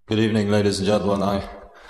Good evening, ladies and gentlemen.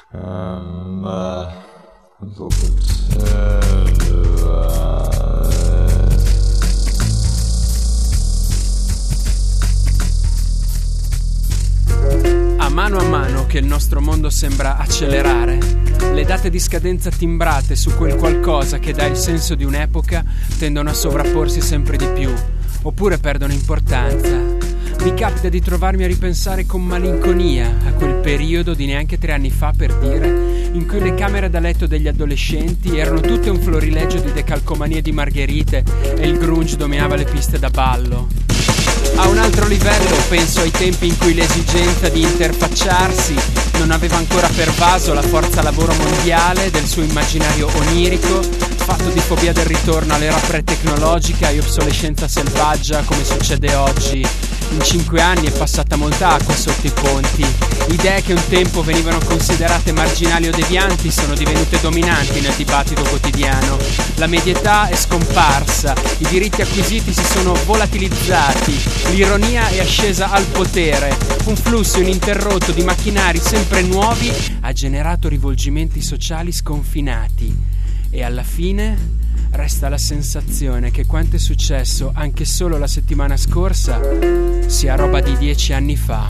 A mano che il nostro mondo sembra accelerare, le date di scadenza timbrate su quel qualcosa che dà il senso di un'epoca tendono a sovrapporsi sempre di più, oppure perdono importanza. Mi capita di trovarmi a ripensare con malinconia a quel periodo di neanche 3 anni fa, per dire, in cui le camere da letto degli adolescenti erano tutte un florileggio di decalcomanie di margherite e il grunge dominava le piste da ballo. A un altro livello penso ai tempi in cui l'esigenza di interfacciarsi non aveva ancora pervaso la forza lavoro mondiale del suo immaginario onirico, fatto di fobia del ritorno all'era pre-tecnologica e obsolescenza selvaggia come succede oggi. In 5 anni è passata molta acqua sotto i ponti. Idee che un tempo venivano considerate marginali o devianti sono divenute dominanti nel dibattito quotidiano. La medietà è scomparsa, i diritti acquisiti si sono volatilizzati, l'ironia è ascesa al potere. Un flusso ininterrotto di macchinari sempre nuovi ha generato rivolgimenti sociali sconfinati. E alla fine resta la sensazione che quanto è successo anche solo la settimana scorsa sia roba di 10 anni fa.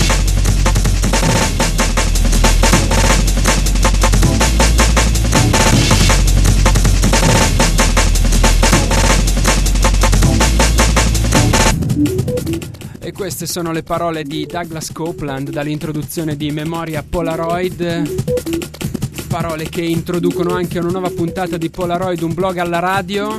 E queste sono le parole di Douglas Copeland dall'introduzione di Memoria Polaroid. Parole che introducono anche una nuova puntata di Polaroid, un blog alla radio.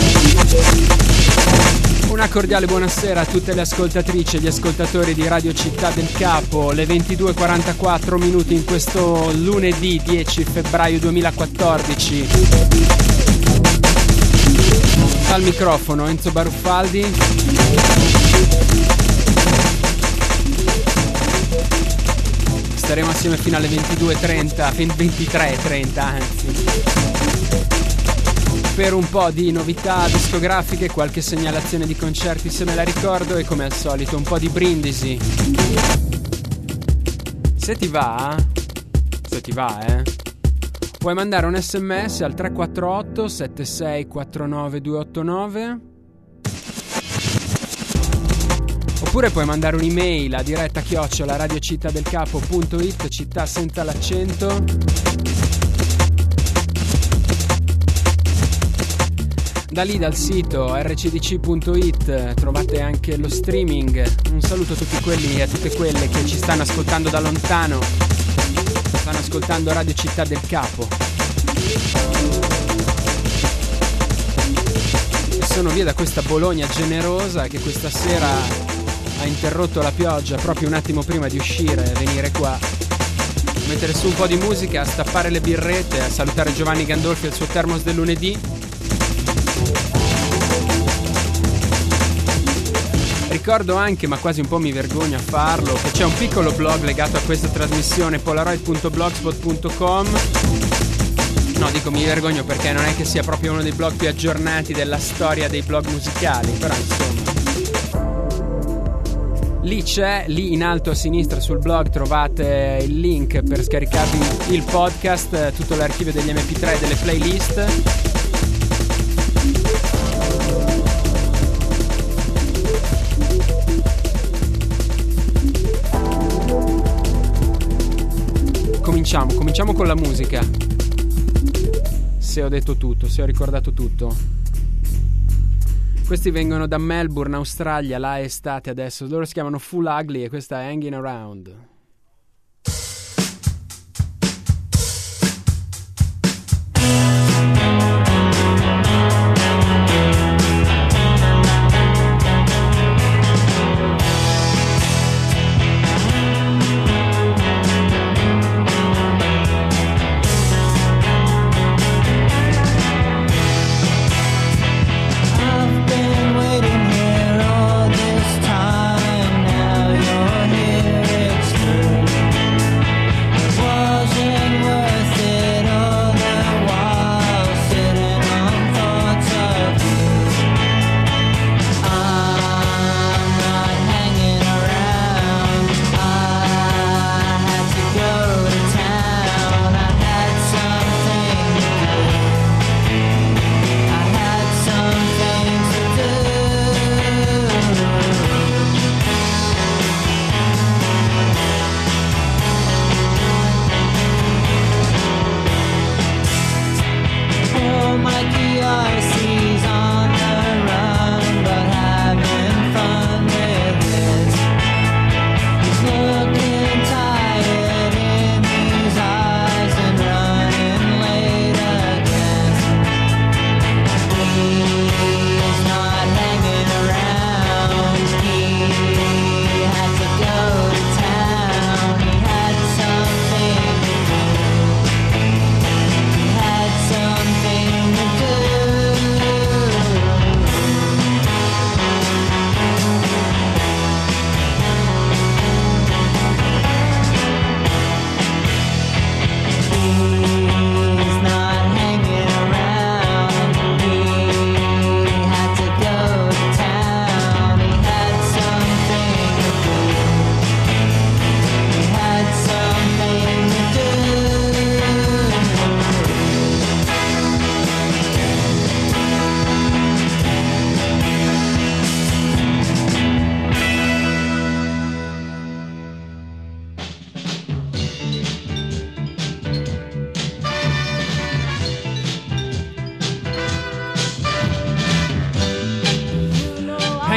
Una cordiale buonasera a tutte le ascoltatrici e gli ascoltatori di Radio Città del Capo. Le 22:44 minuti in questo lunedì 10 febbraio 2014. Al microfono Enzo Baruffaldi. Staremo assieme fino alle 22:30, 23:30 anzi, per un po' di novità discografiche, qualche segnalazione di concerti se me la ricordo e come al solito un po' di brindisi. Se ti va, puoi mandare un sms al 348 7649 289. Oppure puoi mandare un'email a diretta @radiocittadelcapo.it, città senza l'accento. Da lì, dal sito rcdc.it, trovate anche lo streaming. Un saluto a tutti quelli e a tutte quelle che ci stanno ascoltando da lontano. Stanno ascoltando Radio Città del Capo. E sono via da questa Bologna generosa che questa sera ha interrotto la pioggia proprio un attimo prima di uscire e venire qua a mettere su un po' di musica, a stappare le birrette, a salutare Giovanni Gandolfi al suo termos del lunedì. Ricordo anche, ma quasi un po' mi vergogno a farlo, che c'è un piccolo blog legato a questa trasmissione, polaroid.blogspot.com. No, dico mi vergogno perché non è che sia proprio uno dei blog più aggiornati della storia dei blog musicali, però insomma. Lì in alto a sinistra sul blog trovate il link per scaricarvi il podcast, tutto l'archivio degli MP3 e delle playlist. Cominciamo con la musica. Se ho detto tutto, se ho ricordato tutto. Questi vengono da Melbourne, Australia, là è estate adesso. Loro si chiamano Full Ugly e questa è Hanging Around. Waiting here all this time. Now you're here.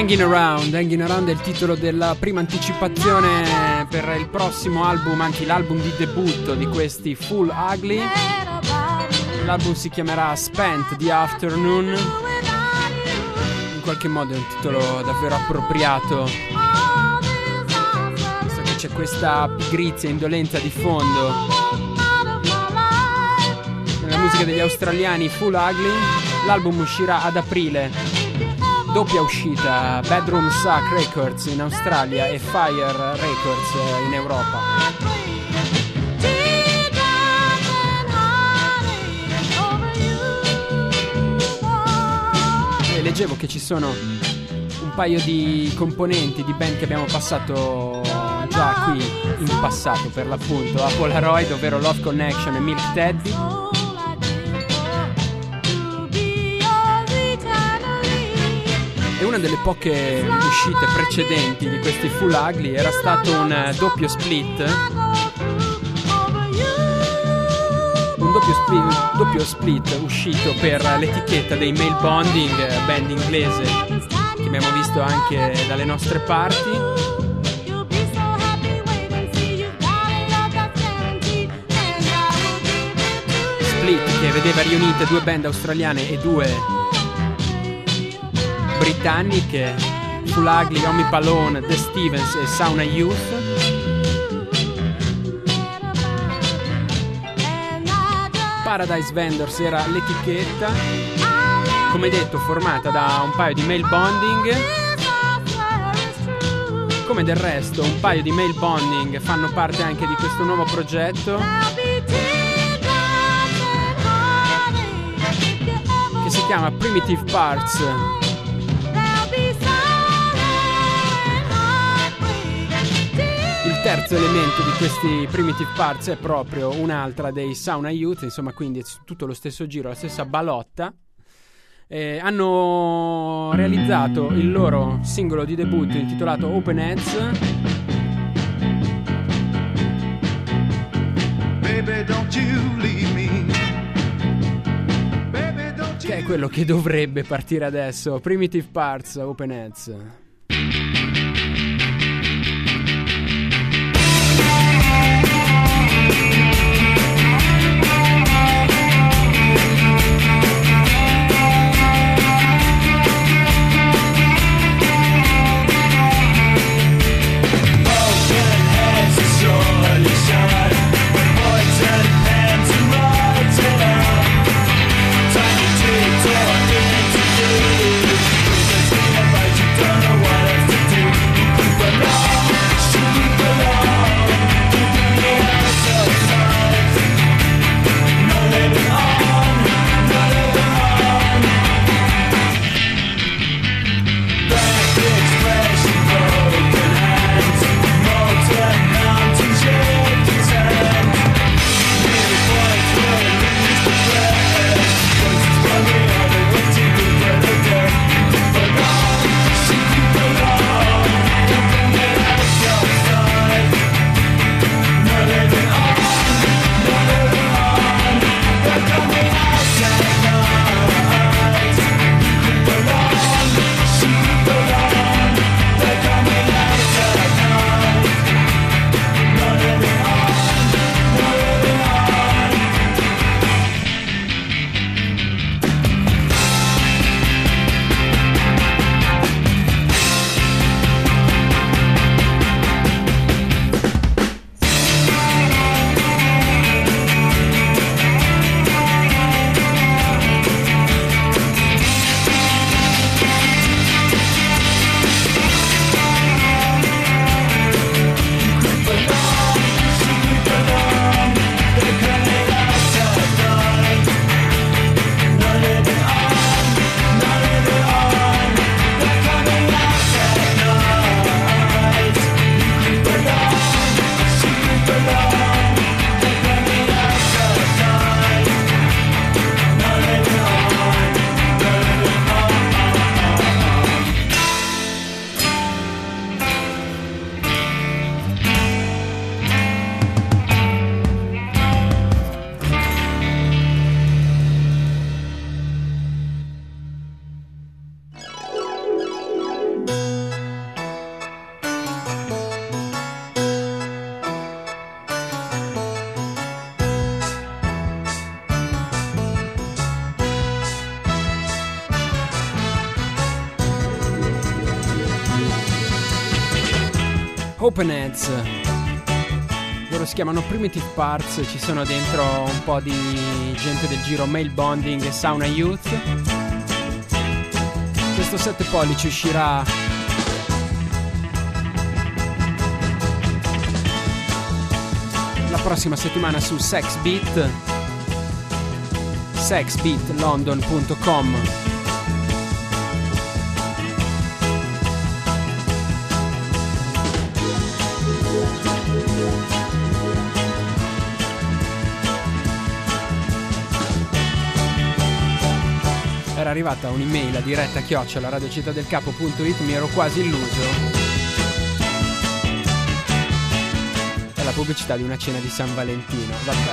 Hanging Around è il titolo della prima anticipazione per il prossimo album, anche l'album di debutto di questi Full Ugly. L'album si chiamerà Spent the Afternoon. In qualche modo è un titolo davvero appropriato, visto che c'è questa pigrizia e indolenza di fondo nella musica degli australiani Full Ugly. L'album uscirà ad aprile, doppia uscita, Bedroom Suck Records in Australia e Fire Records in Europa. E leggevo che ci sono un paio di componenti di band che abbiamo passato già qui in passato, per l'appunto, a Polaroid, ovvero Love Connection e Milk Teddy. E una delle poche uscite precedenti di questi Full Ugly era stato un doppio split uscito per l'etichetta dei Male Bonding, band inglese che abbiamo visto anche dalle nostre parti. Split che vedeva riunite due band australiane e due britanniche, Full Ugly, Omi Palone, The Stevens e Sauna Youth. Paradise Vendors era l'etichetta, come detto formata da un paio di male bonding. Come del resto un paio di male bonding fanno parte anche di questo nuovo progetto che si chiama Primitive Parts. Il terzo elemento di questi Primitive Parts è proprio un'altra dei Sauna Youth, insomma, quindi è tutto lo stesso giro, la stessa balotta. Hanno realizzato il loro singolo di debutto intitolato Open Heads. Baby, don't you leave me. Baby, don't you... Che è quello che dovrebbe partire adesso. Primitive Parts, Open Heads. Don't know Openheads. Loro si chiamano Primitive Parts, ci sono dentro un po' di gente del giro Male Bonding e Sauna Youth. Questo 7 pollici uscirà la prossima settimana su Sexbeat, sexbeatlondon.com. Era arrivata un'email a diretta @radiocittàdelcapo.it, mi ero quasi illuso. È la pubblicità di una cena di San Valentino, vabbè.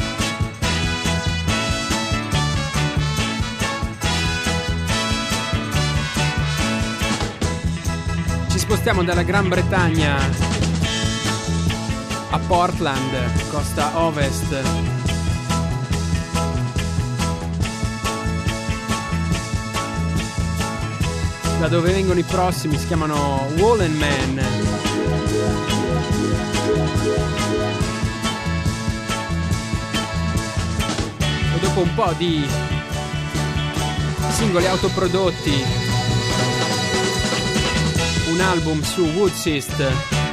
Ci spostiamo dalla Gran Bretagna a Portland, costa ovest. Da dove vengono i prossimi, si chiamano Wallen Man. E dopo un po' di singoli autoprodotti, un album su Woodsist,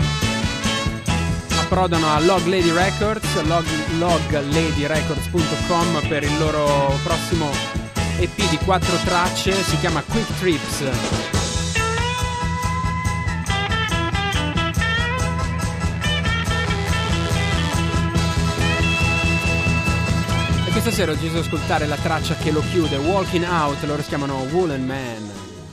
approdano a Log Lady Records, logladyrecords.com per il loro prossimo EP di 4 tracce, si chiama Quick Trips. E questa sera ho deciso di ascoltare la traccia che lo chiude, Walking Out, loro si chiamano Wallen Man.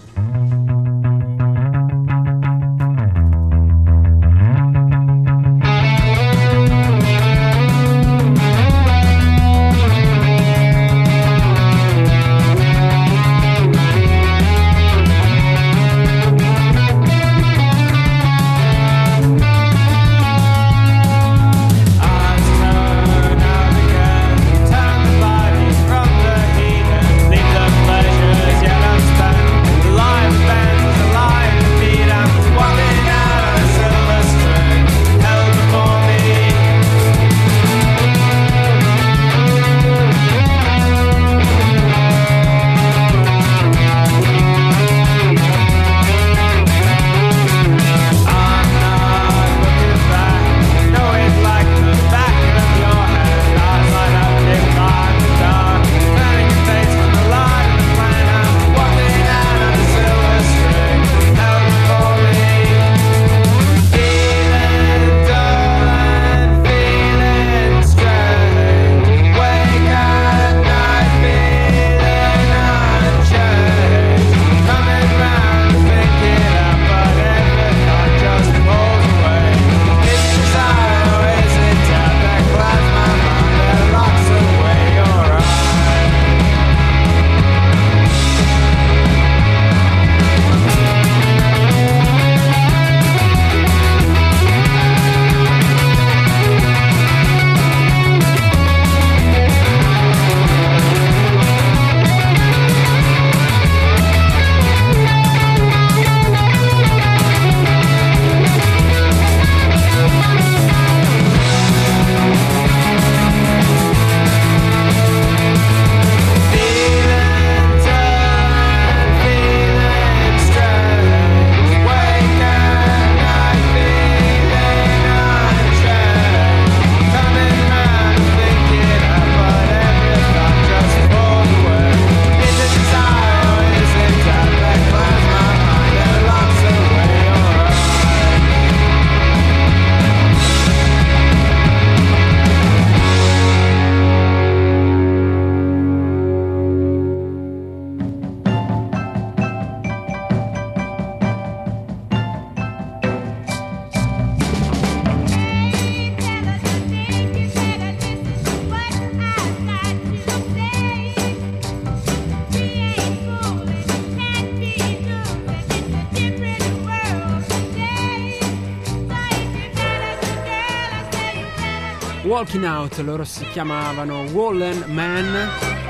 Walking Out, loro si chiamavano Wallen Man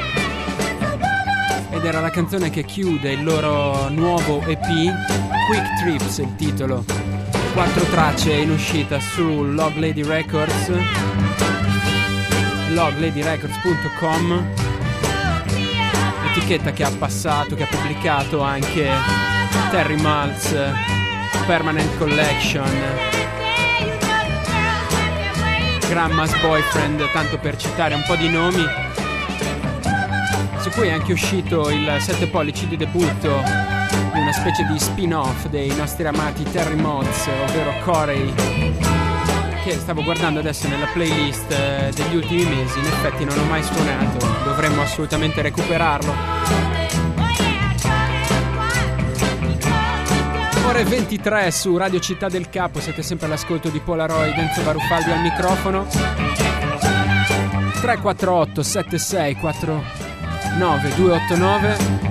ed era la canzone che chiude il loro nuovo EP, Quick Trips il titolo. 4 tracce in uscita su Log Lady Records, logladyrecords.com, etichetta che ha pubblicato anche Terry Maltz, Permanent Collection, Grandma's Boyfriend, tanto per citare un po' di nomi, su cui è anche uscito il 7 pollici di debutto, una specie di spin-off dei nostri amati Terry Maltz, ovvero Corey, che stavo guardando adesso nella playlist degli ultimi mesi. In effetti non ho mai suonato, dovremmo assolutamente recuperarlo. Ore 23 su Radio Città del Capo, siete sempre all'ascolto di Polaroid, Enzo Barufaldi al microfono. 348 76 49 289,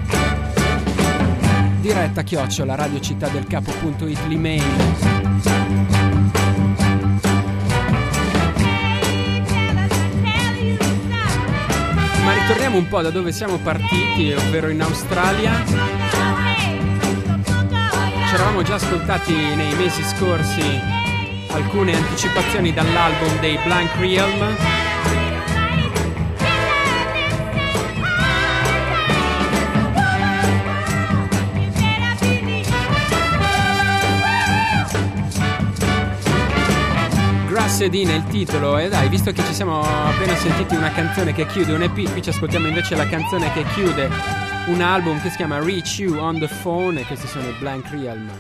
diretta @ radiocittadelcapo.it, l'email. Ma ritorniamo un po' da dove siamo partiti, ovvero in Australia. Ci eravamo già ascoltati nei mesi scorsi alcune anticipazioni dall'album dei Blank Realm. Sedina il titolo, e dai, visto che ci siamo appena sentiti una canzone che chiude un EP, qui ci ascoltiamo invece la canzone che chiude un album che si chiama Reach You on the Phone, e questi sono i Blank Realm.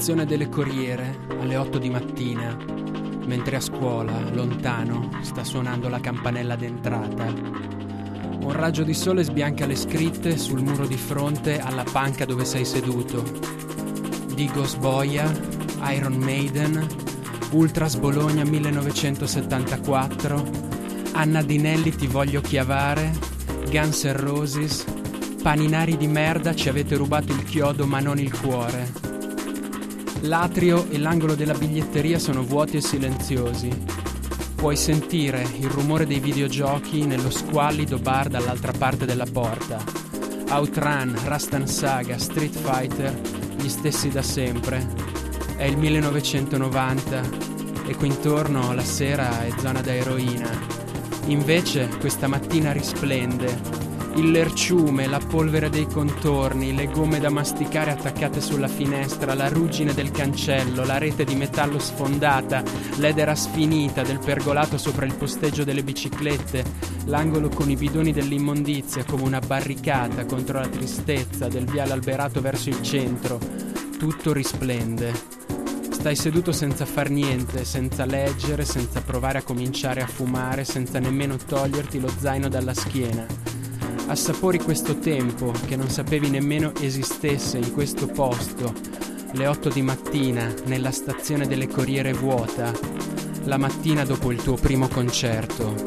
stazione delle Corriere alle 8 di mattina, mentre a scuola, lontano, sta suonando la campanella d'entrata. Un raggio di sole sbianca le scritte sul muro di fronte alla panca dove sei seduto. Digos Boia, Iron Maiden, Ultras Bologna 1974, Anna Dinelli Ti voglio chiavare, Guns N' Roses, Paninari di merda, ci avete rubato il chiodo ma non il cuore. L'atrio e l'angolo della biglietteria sono vuoti e silenziosi. Puoi sentire il rumore dei videogiochi nello squallido bar dall'altra parte della porta. Outrun, Rastan Saga, Street Fighter, gli stessi da sempre. È il 1990 e qui intorno la sera è zona da eroina. Invece questa mattina risplende. Il lerciume, la polvere dei contorni, le gomme da masticare attaccate sulla finestra, la ruggine del cancello, la rete di metallo sfondata, l'edera sfinita del pergolato sopra il posteggio delle biciclette, l'angolo con i bidoni dell'immondizia come una barricata contro la tristezza del viale alberato verso il centro. Tutto risplende. Stai seduto senza far niente, senza leggere, senza provare a cominciare a fumare, senza nemmeno toglierti lo zaino dalla schiena. Assapori questo tempo che non sapevi nemmeno esistesse in questo posto, le 8 di mattina nella stazione delle Corriere vuota, la mattina dopo il tuo primo concerto.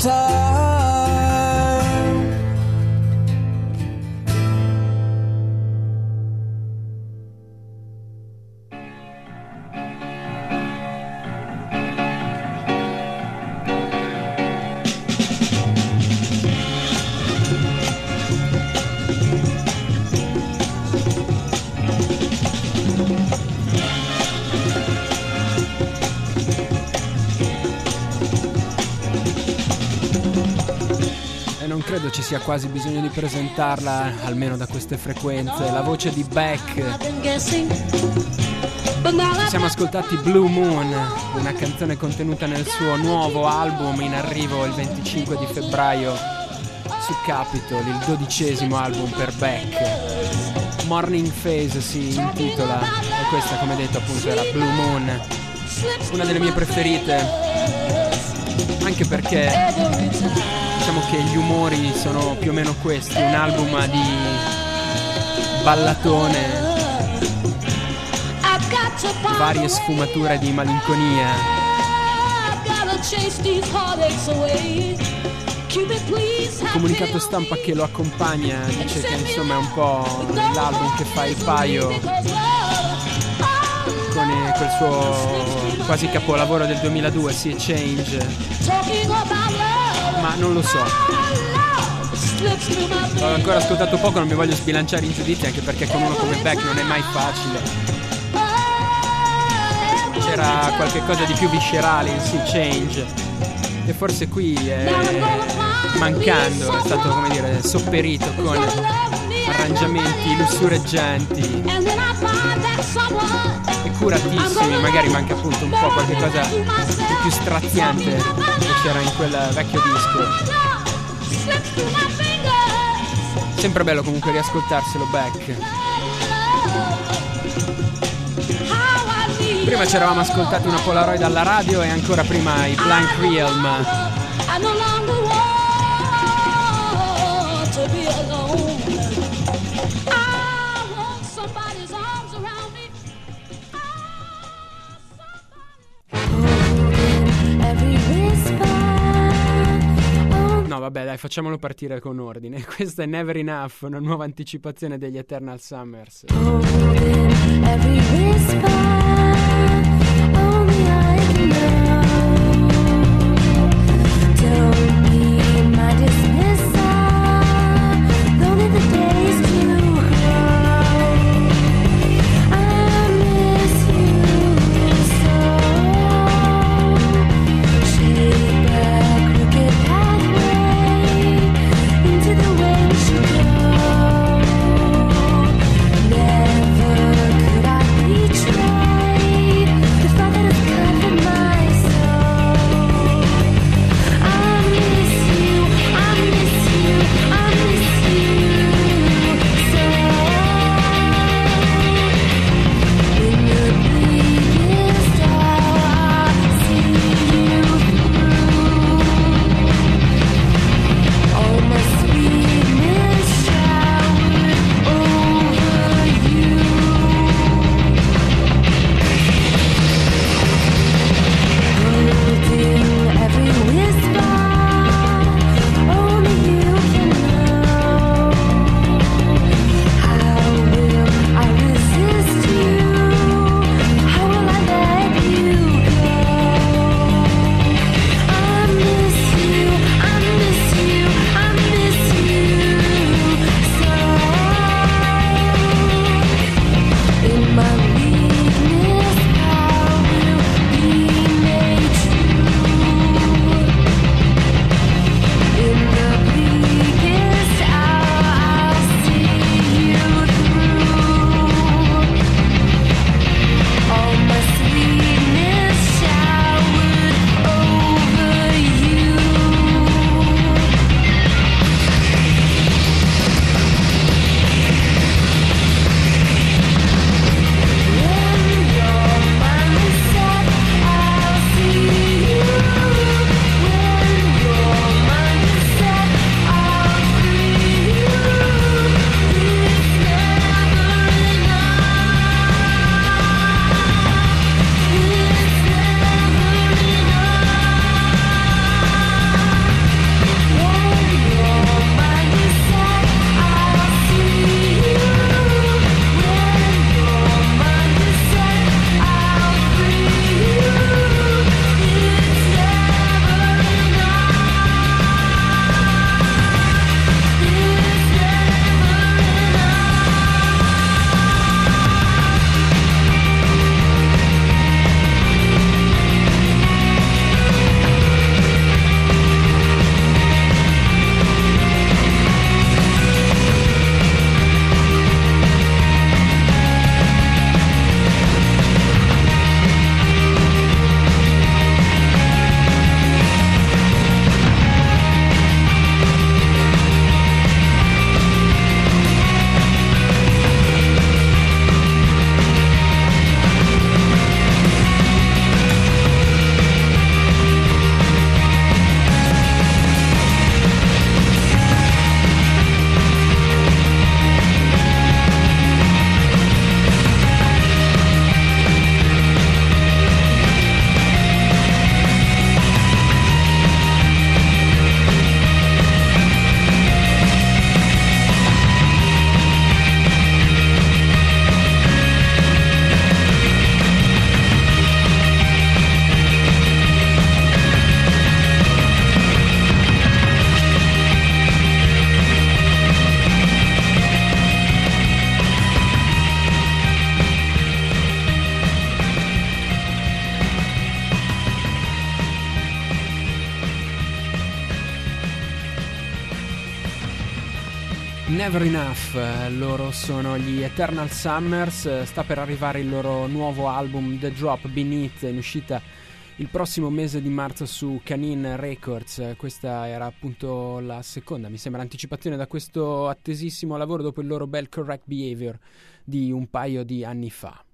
Credo ci sia quasi bisogno di presentarla, almeno da queste frequenze, la voce di Beck. Ci siamo ascoltati Blue Moon, una canzone contenuta nel suo nuovo album in arrivo il 25 di febbraio su Capitol, il 12° album per Beck. Morning Phase si intitola e questa, come detto, appunto era Blue Moon, una delle mie preferite, anche perché diciamo che gli umori sono più o meno questi, un album di ballatone, varie sfumature di malinconia. Il comunicato stampa che lo accompagna dice che insomma è un po' l'album che fa il paio con quel suo quasi capolavoro del 2002, Sea Change. Ma non lo so, ho ancora ascoltato poco, non mi voglio sbilanciare in giudizi, anche perché con uno come Beck non è mai facile. C'era qualche cosa di più viscerale in Sea Change e forse qui è mancando, è stato, come dire, sopperito con arrangiamenti lussureggianti e curatissimi. Magari manca appunto un po' qualche cosa di più straziante che c'era in quel vecchio disco. Sempre bello comunque riascoltarselo Beck. Prima ci eravamo ascoltati una Polaroid alla radio e ancora prima i Blank Realm. No vabbè dai, facciamolo partire con ordine. Questa è Never Enough, una nuova anticipazione degli Eternal Summers. Never Enough, loro sono gli Eternal Summers, sta per arrivare il loro nuovo album The Drop Beneath, in uscita il prossimo mese di marzo su Canine Records. Questa era appunto la seconda, mi sembra, anticipazione da questo attesissimo lavoro dopo il loro bel Correct Behavior di un paio di anni fa.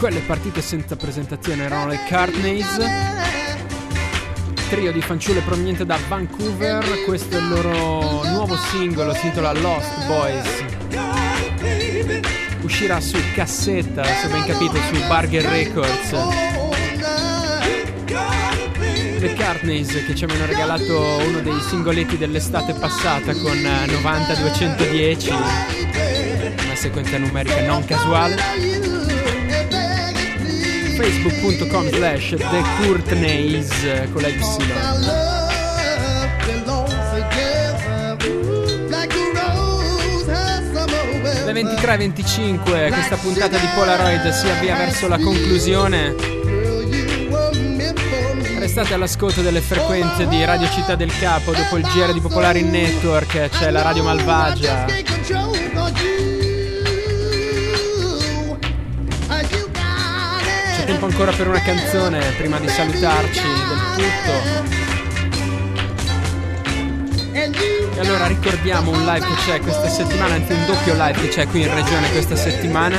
Quelle partite senza presentazione erano le Courtneys, trio di fanciulle proveniente da Vancouver. Questo è il loro nuovo singolo, si intitola Lost Boys. Uscirà su cassetta, se ben capito, su Bargain Records. Le Courtneys che ci avevano regalato uno dei singoletti dell'estate passata con 90-210, una sequenza numerica non casuale. Facebook.com/The Courtneys con la Y. Le 23:25, questa puntata di Polaroid si avvia verso la conclusione. Restate all'ascolto delle frequenze di Radio Città del Capo. Dopo il GR di Popolari Network c'è la Radio Malvagia. C'è tempo ancora per una canzone prima di salutarci del tutto. E allora ricordiamo un live che c'è questa settimana, anzi un doppio live che c'è qui in regione questa settimana.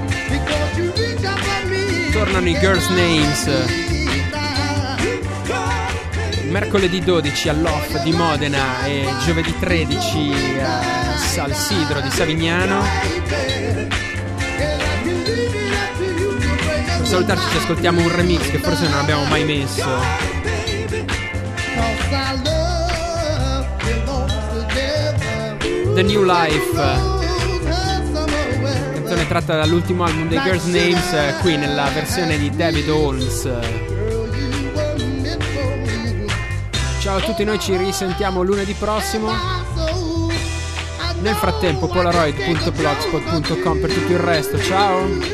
Tornano i Girls Names mercoledì 12 all'Off di Modena e giovedì 13 al Sidro di Savignano. Per salutarci ci ascoltiamo un remix che forse non abbiamo mai messo. The New Life, canzone tratta dall'ultimo album dei Girls Names, qui nella versione di David Holmes. Ciao a tutti, noi ci risentiamo lunedì prossimo. Nel frattempo polaroid.blogspot.com per tutto il resto. Ciao.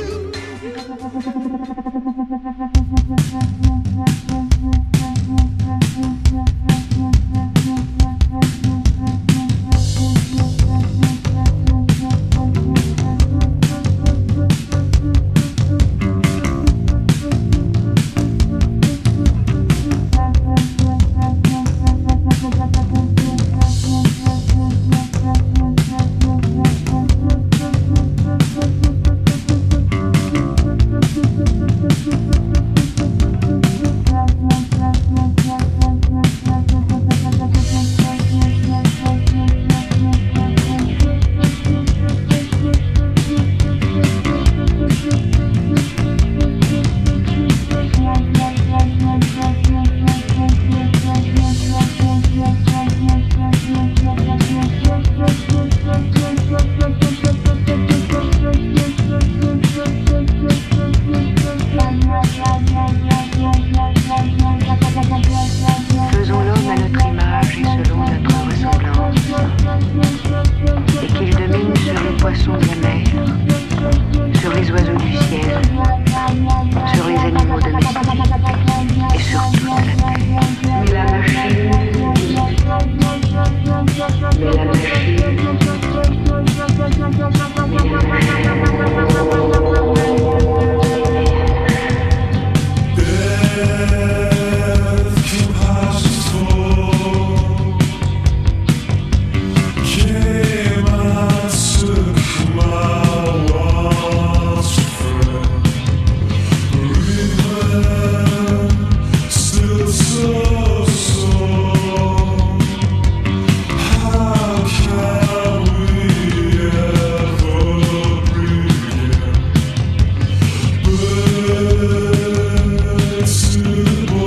Good.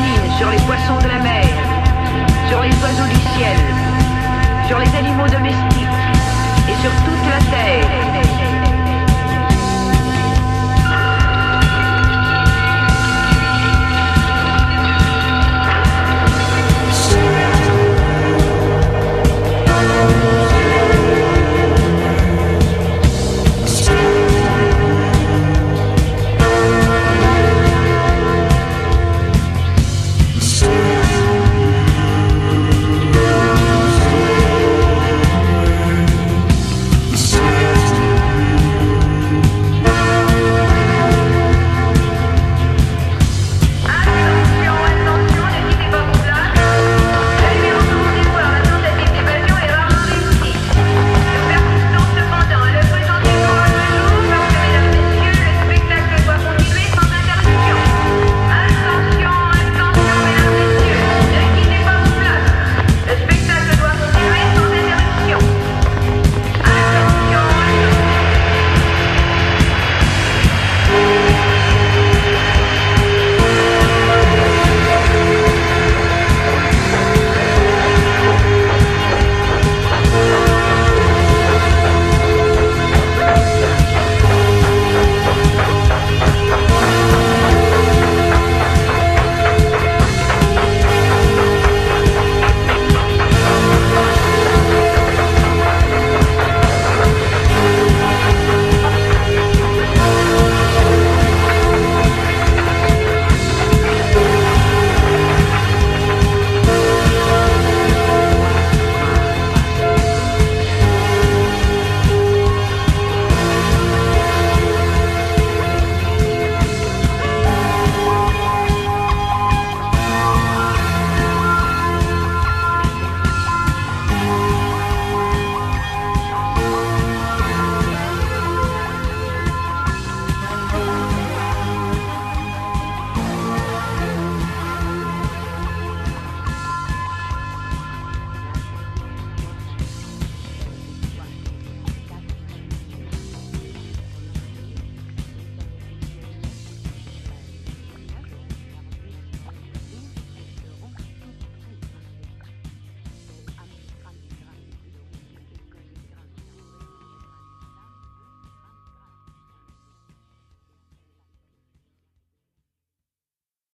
marine, sur les poissons de la mer, sur les oiseaux du ciel, sur les animaux domestiques et sur toute la terre.